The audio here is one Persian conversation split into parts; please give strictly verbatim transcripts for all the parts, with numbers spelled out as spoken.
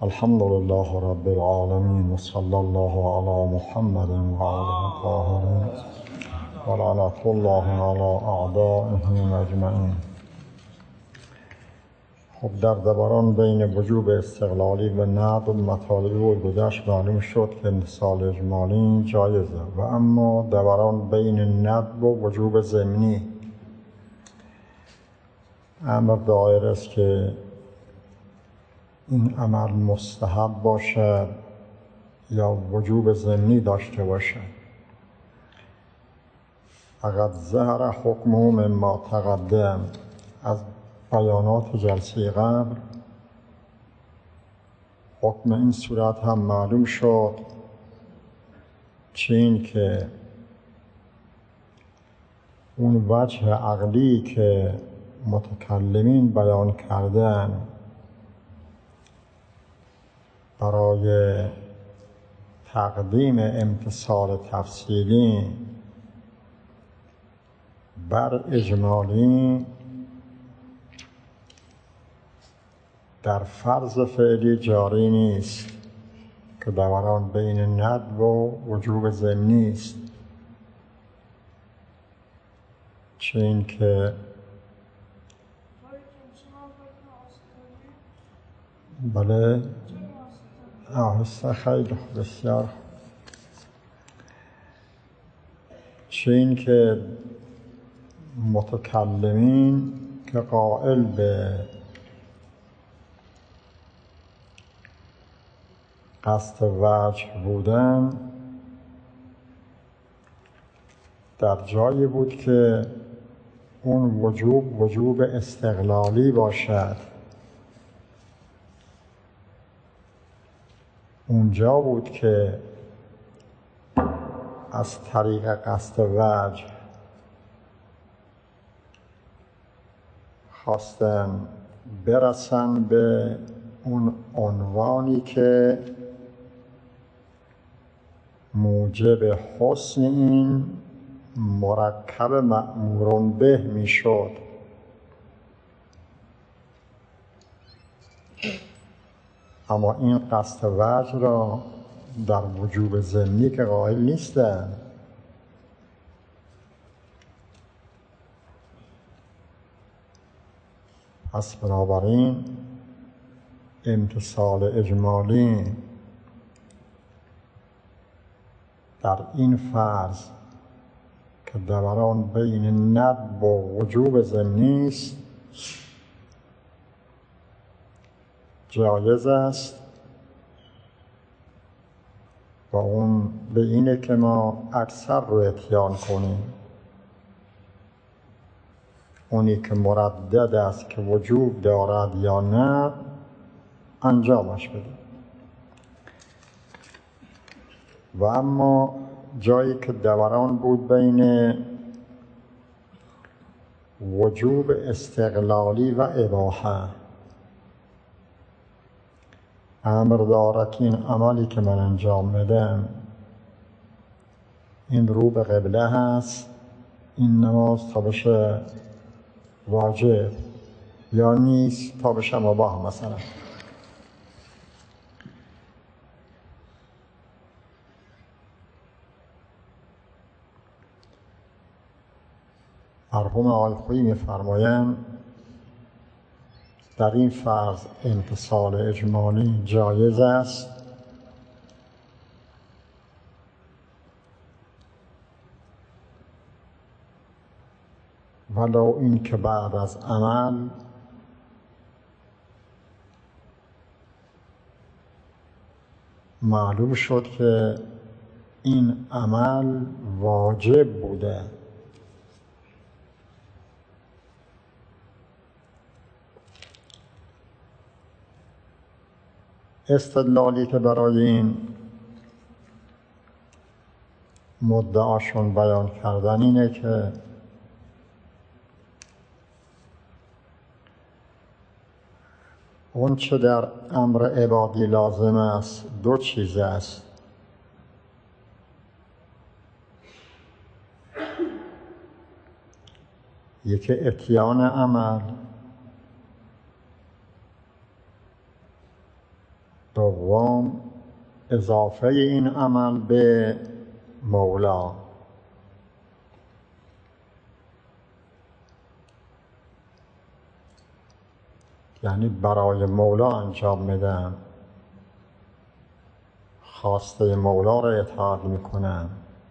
الحمد لله رب العالمين وصلى الله على محمد وعلى الطاهرين ولعنة الله على أعدائهم أجمعین. خب در دوران بین وجوب استقلالی و ندب مطالبی بود گذشت معلوم شد که امتثال اجمالی جایزه، و اما دوران بین ندب و وجوب ضمنی امر دایر است که این عمل مستحب باشد یا وجوب ضمنی داشته باشد. فقط ظهر حکمه مما تقدم، از بیانات جلسه قبل حکم این صورت هم معلوم شد، چه این که اون وجه عقلی که متکلمین بیان کردن برای تقدیم امتثال تفصیلی بر اجمالی در فرض فعلی جاری نیست که دوران بین ندب و وجوب ضمنی است، چه این که بله آهسته خیلی بسیار چه این که متکلمین که قائل به قصد وجه بودن در جایی بود که اون وجوب وجوب استقلالی باشد، اونجا بود که از طریق قصد وجه خواستن برسن به اون عنوانی که موجب حسن این مرکب مأمور به میشد. اما این قصد وجه را در وجوب ضمنی که قائل نیستن، پس بنابراین امتثال اجمالی در این فرض که دوران بین ندب و وجوب ضمنی است جایز است، و اون به اینه که ما اکثر رو اتیان کنیم، اونی که مردد است که وجوب دارد یا نه انجامش بدیم. و اما جایی که دوران بود بین وجوب استقلالی و اباحه، امر دارد که این عملی که من انجام میدم این رو به قبله هست، این نماز تا بشه واجب یا نیست تا بشه مباح. مثلا مرحوم آقای خویی می‌فرمایند در این فرض امتثال اجمالی جایز است، ولو این که بعد از عمل معلوم شد که این عمل واجب بوده. استدلالی که برای این مدعاشون بیان کردن اینه که اون چه در امر عبادی لازم است دو چیز است: یکی اتیان عمل دوم، اضافه این عمل به مولا. یعنی برای مولا انجام میدم، خواسته مولا را اطاعت میکنم.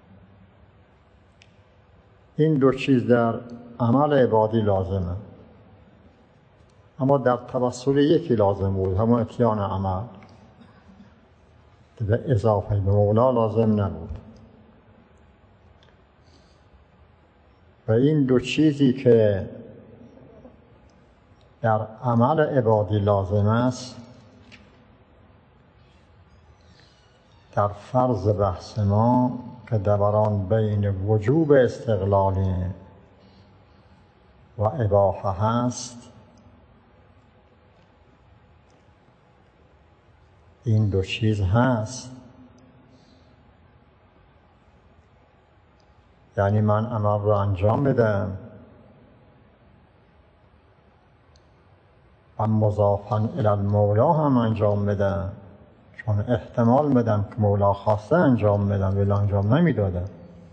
این دو چیز در عمل عبادی لازمه، اما در توسل یکی لازم بود، همون اتیان عمل، به اضافه به مولا لازم نبود. و این دو چیزی که در عمل عبادی لازم است، در فرض بحث ما که دوران بین وجوب استقلالی و اباحه هست، این دو چیز هست. یعنی من عمل رو انجام بدم و مضافاً الی المولا هم انجام بدم، چون احتمال بدم که مولا خواسته انجام بدم ولی انجام نمیدادم.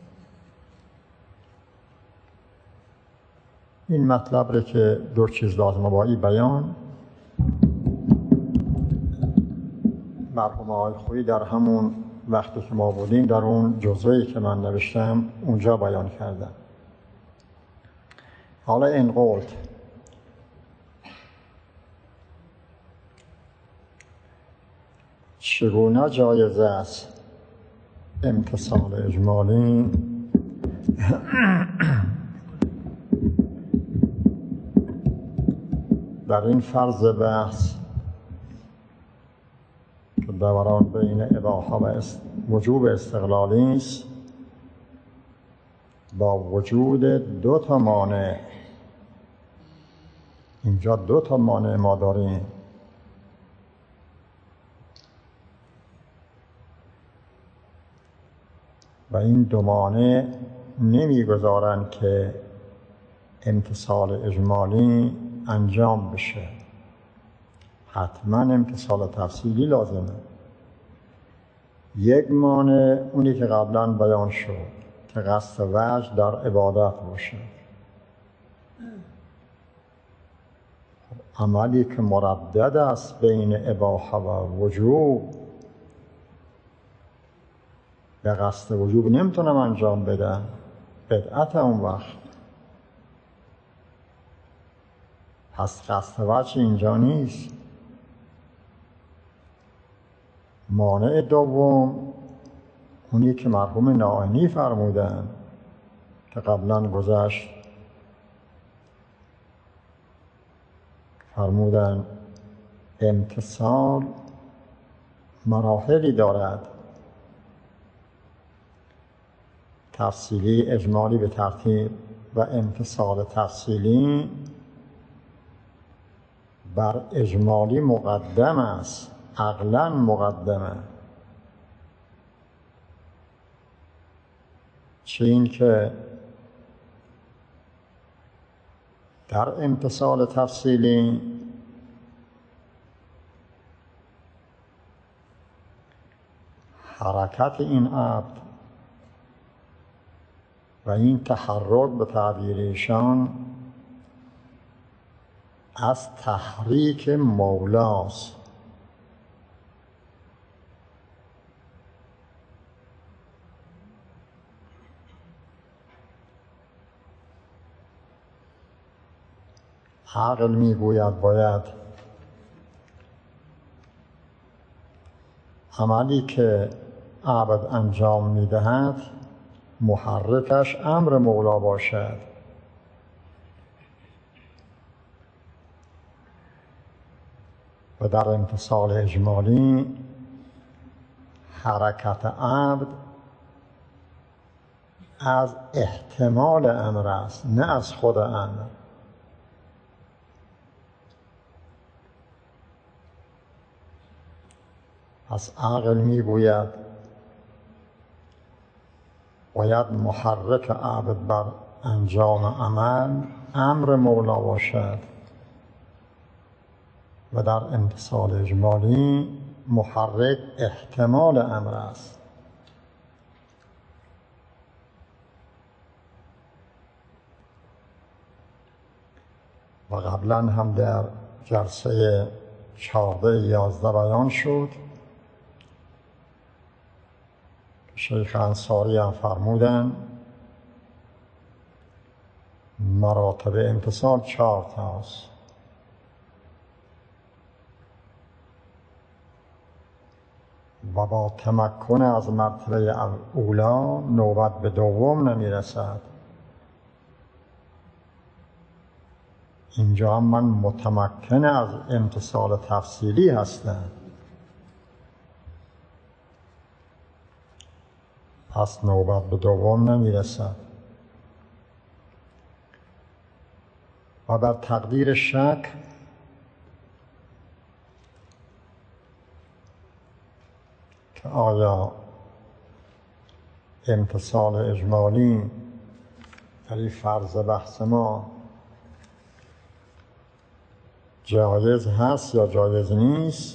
این مطلب رو که دو چیز لازمه با این بیان، مرحوم آقای خویی در همون وقتی که ما بودیم در اون جزوه‌ای که من نوشتم اونجا بیان کردم. حالا این قلت چگونه جایز است امتثال اجمالی در این فرض بحث که دوران بین اباحه و وجوب استقلالی است، با وجود دو تا مانع. اینجا دو تا مانع ما داریم. و این دو مانع نمیگذارند که امتثال اجمالی انجام بشه. حتما امتثال تفصیلی لازمه. یک مانع اونی که قبلا بیان شد که قصد وجه در عبادت باشه. عملی که مردد است بین اباحه و وجوب، به قصد وجوب نمیتونم انجام بدم، بدعت اون وقت. پس قصد وجه اینجا نیست. مانع دوم اونی که مرحوم نائینی فرمودن که قبلا گذشت، فرمودن امتثال مراحلی دارد، تفصیلی اجمالی به ترتیب، و امتثال تفصیلی بر اجمالی مقدم است، عقلاً مقدمه. چه این که در امتثال تفصیلی حرکت این عبد و این تحرک به تعبیر ایشان از تحریک مولاست. عقل میگوید باید عملی که عبد انجام میدهد محرکش امر مولا باشد. و در امتثال اجمالی حرکت عبد از احتمال امر است، نه از خود امر. پس عقل میگوید باید محرک عبد بر انجام عمل امر مولا باشد، و در امتثال اجمالی محرک احتمال امر است. و قبلا هم در جلسه چهارده یازده بیان شد. شیخ انصاری هم فرمودن مراتب امتصال چهار تاست. و با تمکن از مرتبه اولا نوبت به دوم نمیرسد. اینجا هم من متمکن از امتصال تفصیلی هستم، پس نوبت به دوم نمیرسد. و بر تقدیر شک که آیا امتصال اجمالی در فرض بحث ما جایز هست یا جایز نیست،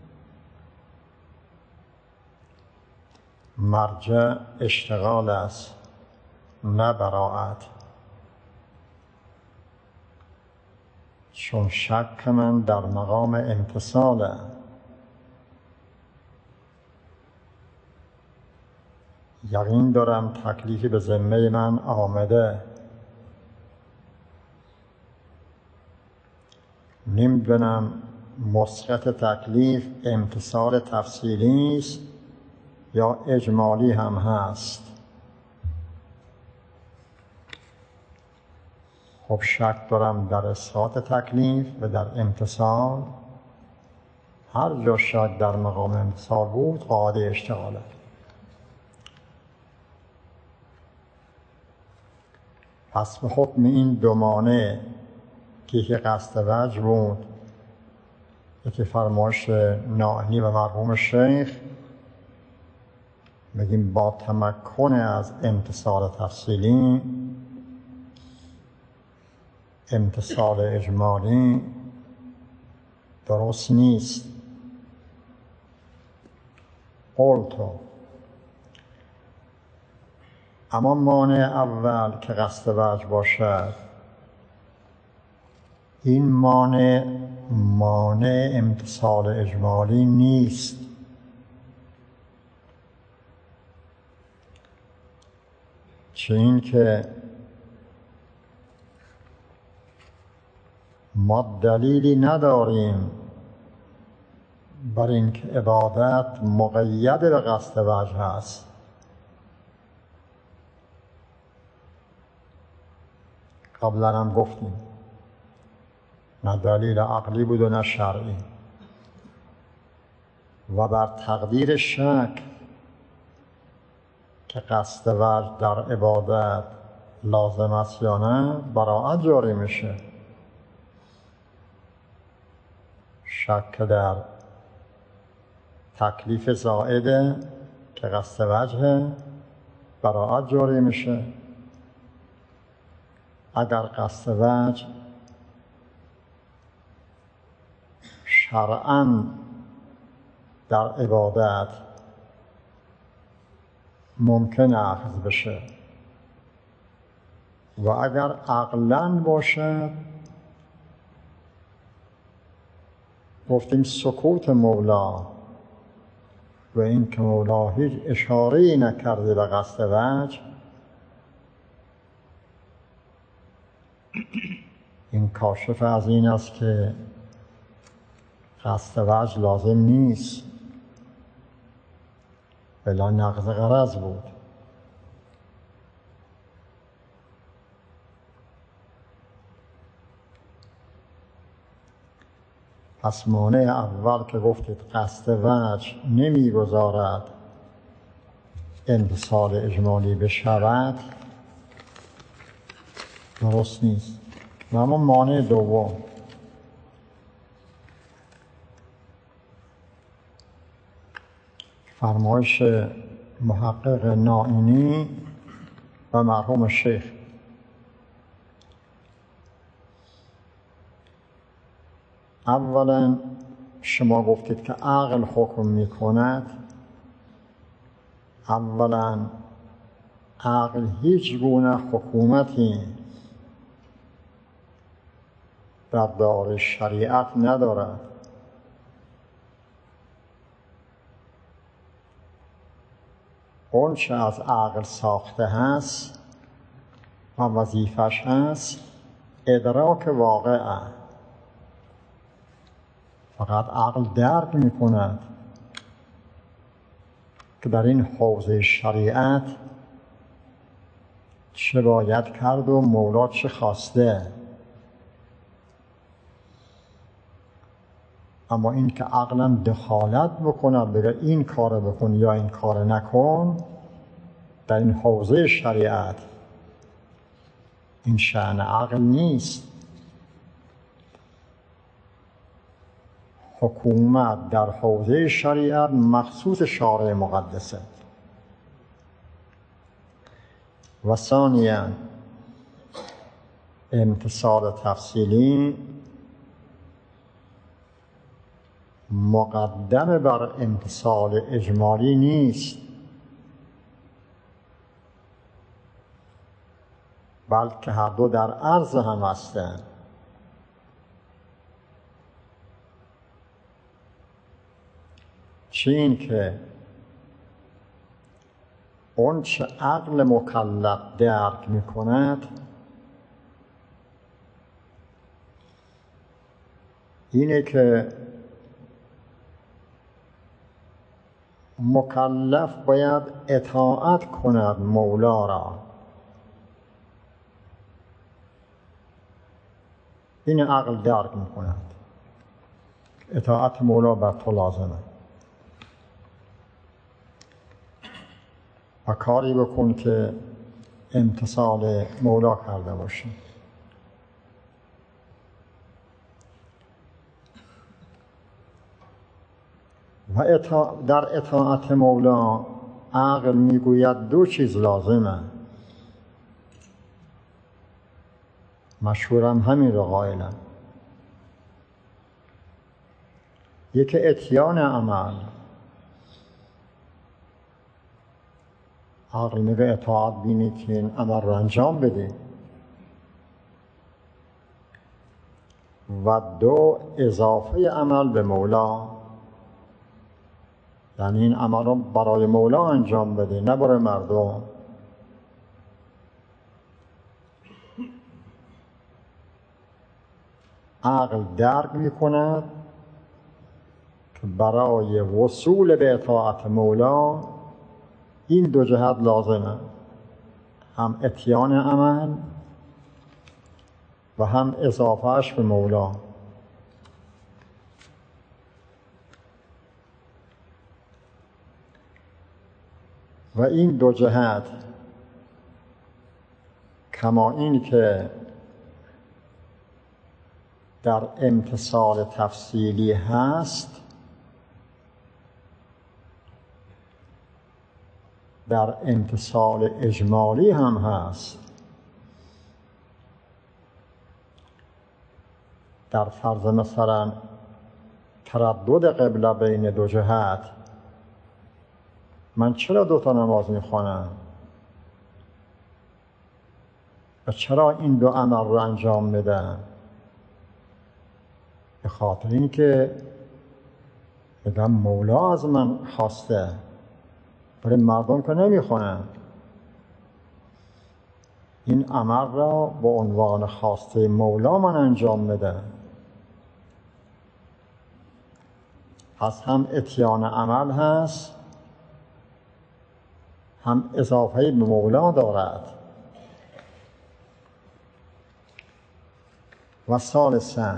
مرجع اشتغال است نه براعت. چون شک من در مقام امتصاله، یقین دارم تکلیفی به ذمه من آمده. نمیدونم مسقط تکلیف امتصال تفصیلی است یا اجمالی هم هست. خب شک دارم در اسقاط تکلیف و در امتصال. هر جا شک در مقام امتصال بود قاعده اشتغاله. پس به حکم این دو مانع که یکی قصد وجه بود، یکی فرمایش ناعنی و مرحوم شیخ، بگیم با تمکن از امتصال تفصیلی امتصال اجمالی درست نیست. قلتو اما مانع اول که قصد وجه باشد، این مانع مانع امتصال اجمالی نیست. چه این که ما دلیلی نداریم بر اینکه عبادت مقید به قصد وجه است. قبلا هم گفتیم نه دلیل عقلی بود و نه شرعی. و بر تقدیر شک که قصد وجه در عبادت لازم است یا نه براعت جاری میشه. شک در تکلیف زائده که قصد وجه براعت جاری میشه. اگر قصد وجه شرعاً در عبادت ممکن اخذ بشه و اگر عقلاً باشد، گفتیم سکوت مولا و این که مولا هیچ اشاره‌ای نکرده به قصد وجه، این کاشف از این است که قصد وجه لازم نیست، بلا نقض غرض بود. پس مانع اول که گفتید قصد وجه نمیگذارد امتصال اجمالی بشود درست نیست. و اما مانع دوم فرمایش محقق ناعنی و مرحوم شیخ، اولا شما گفتید که عقل حکم می کند، اولا عقل هیچ گونه حکومتی در دار شریعت ندارد. اون چه از عقل ساخته هست و وظیفش هست ادراک واقعه. فقط عقل درک می کند که در این حوزه شریعت چه باید کرد و مولا چه خواسته. اما این که عقلم دخالت بکند بگه این کار بکن یا این کار نکن در این حوزه شریعت، این شأن عقل نیست. حکومت در حوزه شریعت مخصوص شارع مقدسه. و ثانیاً امتصال تفصیلی مقدم بر امتصال اجمالی نیست، بلکه هر دو در عرض هم هستند. چه این که اون چه عقل مکلف درک می کند اینه که مکلف باید اطاعت کند مولا را. این عقل درک می کند اطاعت مولا بر تو لازمه و کاری بکن که امتصال مولا کرده باشی. و اطاع در اطاعت مولا عقل میگوید دو چیز لازمه. مشهورم همین رو قائلم. یکی اتیان عمل. عقل میگه اطاعت بینید که این عمل رو انجام بده. و دو اضافه عمل به مولا، یعنی این عمل رو برای مولا انجام بده نه برای مردم. عقل درک می کند که برای وصول به اطاعت مولا این دو جهت لازمه، هم اتیان عمل و هم اضافهش به مولا. و این دو جهت کما این که در امتصال تفصیلی هست، در امتصال اجمالی هم هست. در فرض مثلا تردد قبله بین دو جهت، من چرا دو تا نماز میخوانم و چرا این دو عمل رو انجام میدم؟ به خاطر این که بگم مولا از من خواسته، برای مردم که نمیخوانم. این عمل را با عنوان خواسته مولا من انجام میدم. پس هم اتیان عمل هست، هم اضافه به مولا دارد. و ثالثاً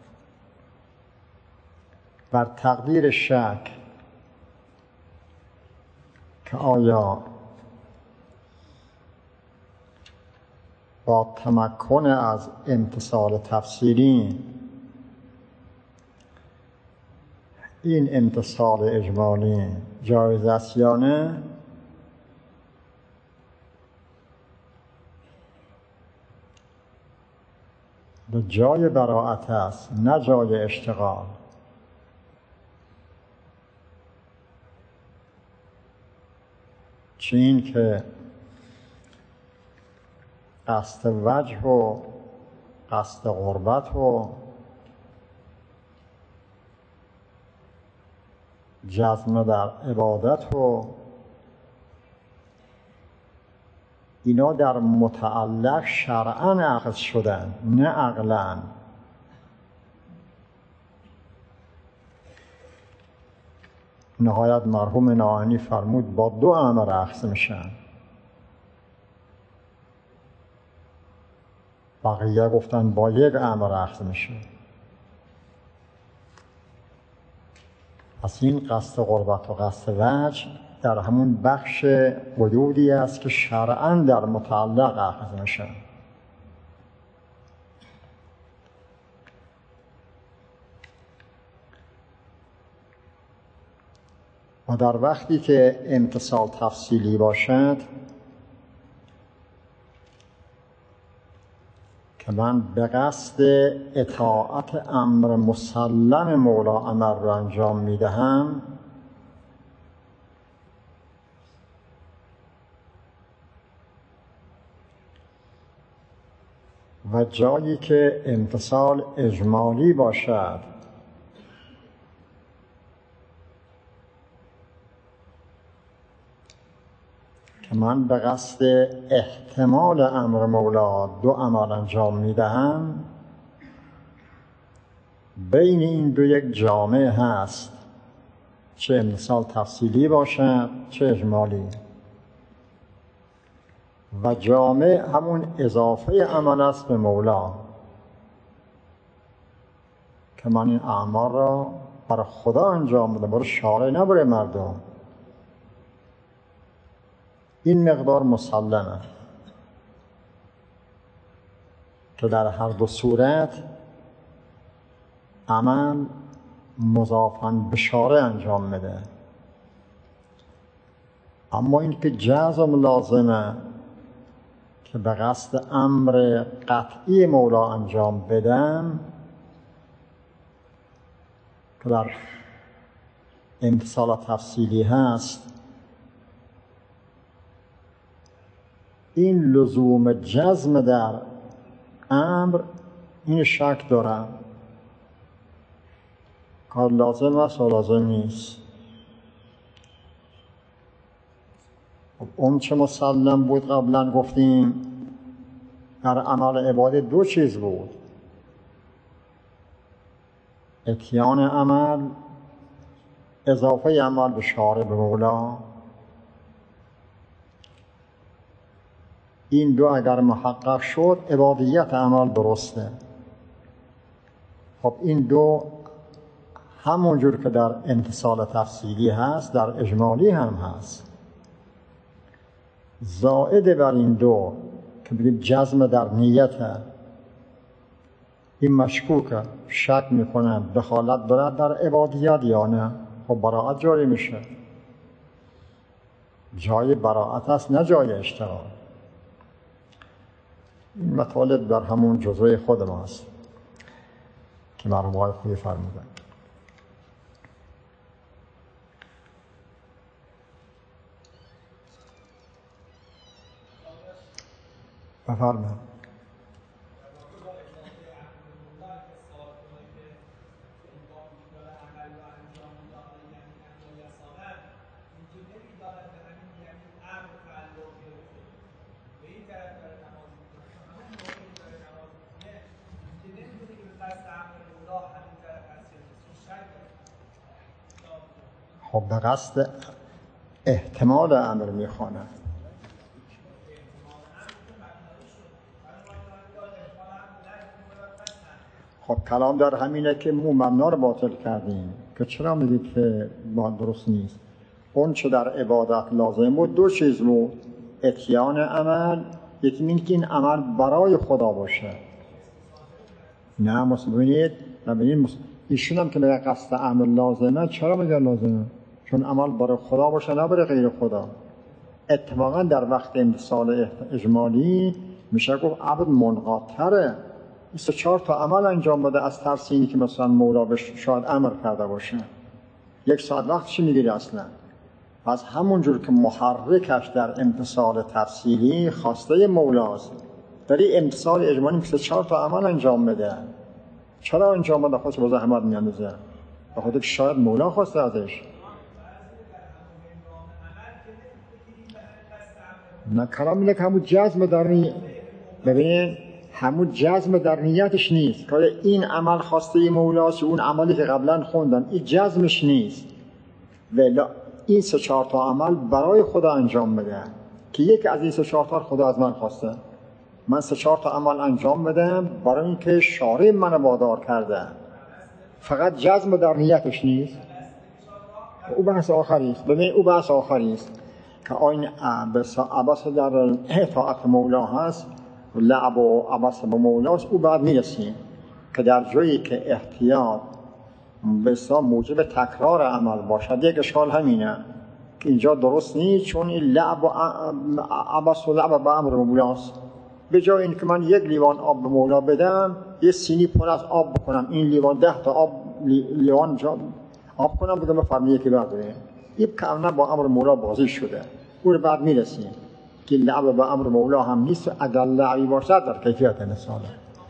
بر تقدیر شک که آیا با تمکن از امتصال تفصیلی این امتصال اجمالی جایز است یا نه، به جای براءت است نه جای اشتغال. چه این که قصد وجه و قصد قربت و جزم در عبادت و اینا در متعلق شرعاً اخذ شدن، نه عقلاً. نهایت مرحوم ناهنی فرمود با دو امر اخذ میشن. بقیه گفتن با یک امر اخذ میشه. پس این قصد قربت و قصد وجه در همون بخش حدودی است که شرعاً در متعلق اخذ میشن. و در وقتی که امتصال تفصیلی باشد که من به قصد اطاعت امر مسلم مولا امر را انجام میدهم، و جایی که امتصال اجمالی باشد که من به قصد احتمال امر مولا دو عمل انجام میدهم، بین این دو یک جامع هست، چه امتصال تفصیلی باشد چه اجمالی. و جامع همون اضافه عمل است به مولا که من این اعمال را برای خدا انجام بدم، برای شارع نه برای مردم. این مقدار مسلمه که در هر دو صورت عمل مضافاً به شارع انجام میده. اما این که جزم لازمه که به قصد امر قطعی مولا انجام بدم، که در امتصال تفصیلی هست، این لزوم جزم در امر این شک دارم، کار لازم است و لازم نیست. اون چه مسلم بود قبلا گفتیم در عمل عبادت دو چیز بود: اتیان عمل، اضافه عمل به شارع به مولا. این دو اگر محقق شد عبادیت عمل درسته. خب این دو همونجور که در امتصال تفصیلی هست در اجمالی هم هست. زائد بر این دو که بگیم جزم در نیت، این مشکوکه، شک میکنن دخالت دارد در عبادیت یا نه. خب براعت جاری میشه. جای براعت است نه جای اشتغال. این مطالب در همون جزوه خود ماست که مرحوم آقای خویی فرمودن. بفرمایید. خب به قصد احتمال امر میخواند. خب کلام در همینه که مو مبنا رو باطل کردیم که چرا میگید که با درست نیست. اون چه در عبادت لازم بود دو چیز بود: اتیان عمل، یکی این که این عمل برای خدا باشه. نه مسلمانید نبینید ایشون هم که میگه قصد عمل لازمه. چرا میگه لازمه؟ چون عمل برای خدا باشه نه برای غیر خدا. اتفاقا در وقت امتصال اجمالی میشه گفت عبد منقادتره، بیست و چهار تا عمل انجام بده از ترس اینی که مثلا مولا بهش شاید امر کرده باشه. یک ساعت وقت چی میگیری اصلا؟ پس همونجور که محرکش در امتصال تفصیلی خواسته مولاست، داری امتصال اجمالی مثل چهار تا عمل انجام بده. چرا انجام بده؟ خودش با زحمت میاندازه، به خاطر که شاید مولا خواسته ازش. نه کلام اینه که همون جزم در نیت، ببین همون جزم در نیتش نیست که این عمل خواسته مولاست، اون عملی که قبلا خوندن این جزمش نیست. ولی این سه چهار تا عمل برای خدا انجام بده که یکی از این سه چهار تا خدا از من خواسته. من سه چهار تا عمل انجام بدم برای اینکه شارع منو وادار کرده. فقط جزم در نیتش نیست. او بحث آخری است. ببین او بحث آخری است که آین عباس در اطاعت مولا هست، لعب و عباس به مولاست. او بعد میرسیم که در جایی که احتیاط بسیار موجب تکرار عمل باشد، یک اشکال همینه که اینجا درست نیست، چون این لعب و عباس و لعب به امر مولاست. به جای این که من یک لیوان آب به مولا بدم، یه سینی پر از آب بکنم، این لیوان ده تا آب لیوان جا آب کنم بگم بفرمی یکی برداره، این کاملا با امر مولا بازی شده. اون بعد میرسیم که لعب به امر مولا هم نیست، اگر لعبی باشد در کیفیت نساله.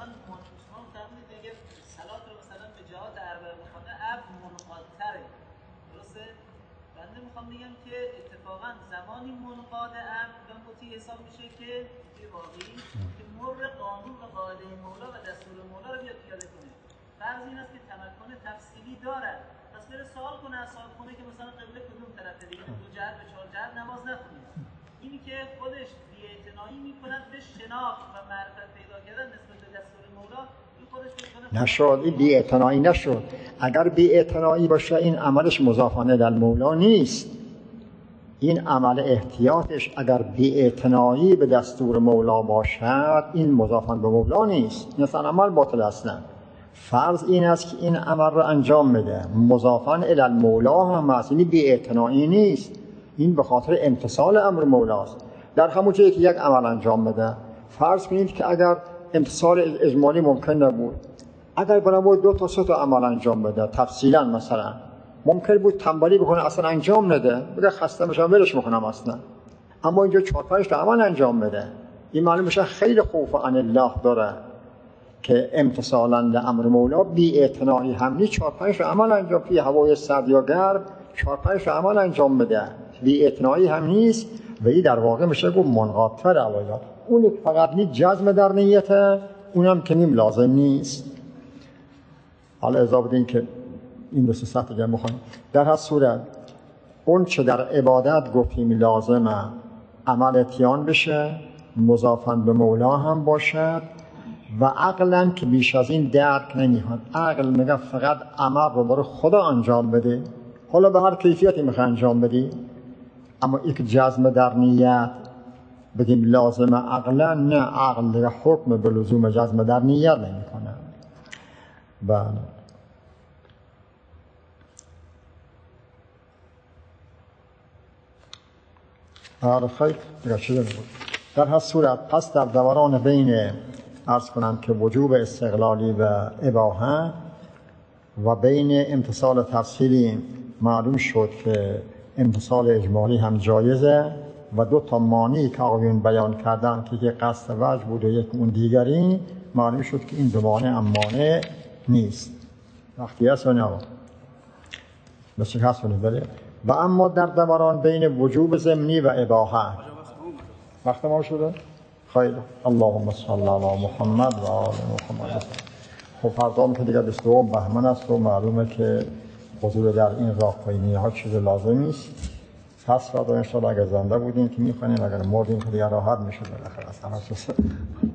فرض این است که تمکن تفصیلی دارد، پس بره سوال کنه از سوال کنه که مثلا قبله کدوم طرفه، دیگه دو جهت به چهار جهت نماز نخونید. اینی که خودش بی‌اعتنایی میکند به شناخت و معرفت پیدا کردن نسبت به دستور مولا، این خودش میکنه نشد. این بی‌اعتنایی نشد. اگر بی‌اعتنایی باشه این عملش مضافانه در مولا نیست. این عمل احتیاطش اگر بی‌اعتنایی به دستور مولا باشد این مضافان به مولا نیست، مثلا عمل باطل اصلا. فرض این است که این عمل رو انجام بده، مضافان الی المولا هم هست، این بی‌اعتنایی نیست، این به خاطر امتثال امر مولاست. در همون جایی که یک عمل انجام بده، فرض کنید که اگر امتثال اجمالی ممکن نبود، اگر برای دو تا سه تا عمل انجام بده تفصیلا، مثلا ممکن بود تنبلی بکنه اصلا انجام نده، بگه خسته میشم ولش میکنم اصلا، اما اینجا چهار پنج تا عمل انجام بده، این معلوم میشه خیلی خوف عن الله داره که امتثالاً لامر مولا بی‌اعتنایی هم نیست. چهار پنج عمل انجام توی هوای سرد یا گرم، چهار پنج عمل انجام بده، بی‌اعتنایی هم نیست و این در واقع میشه گفت منقاط‌تر عوایات. اون که فقط نیست جزم در نیته، اونم که نیم لازم نیست. حالا اضافه بدین که این دو سه سطح دیگه میخوایم. در هر صورت اون چه در عبادت گفتیم لازمه عمل اتیان بشه، مضافن به مولا هم باشد و عقلاً که بیش از این درک نمی‌کنه. عقل میگه فقط عمل رو برای خدا انجام بده، حالا به هر کیفیتی میخوای انجام بدی، اما یک جزم در نیت بگیم لازمه عقلاً، نه، عقل دیگه حکم به لزوم جزم در نیت نمی‌کنه. بله. آره خیلی دیگه چیزی نبود. در هر صورت پس در دوران بین عرض کنم که وجوب استقلالی و اباحه و بین امتصال تفصیلی معلوم شد که امتصال اجمالی هم جایزه و دو تا مانعی که آقایون بیان کردن که یک قصد وجه بود و یک اون دیگری، معلوم شد که این دو مانع هم مانع نیست. وقتی هست و نه بسیار هست و نه. و اما در دوران بین وجوب ضمنی و اباحه وقت ما شده؟ خیلی اللهم صل علی محمد و آل محمد. خب فردا که دیگه بیست و دو بهمن است و معلومه که حضور در این راهپایینی ها چیز لازمی است. پس فردا ان شاء الله اگر زنده بودیم که میخوانیم، اگر مردیم که دیگه راحت میشه بالاخره از همه چیز.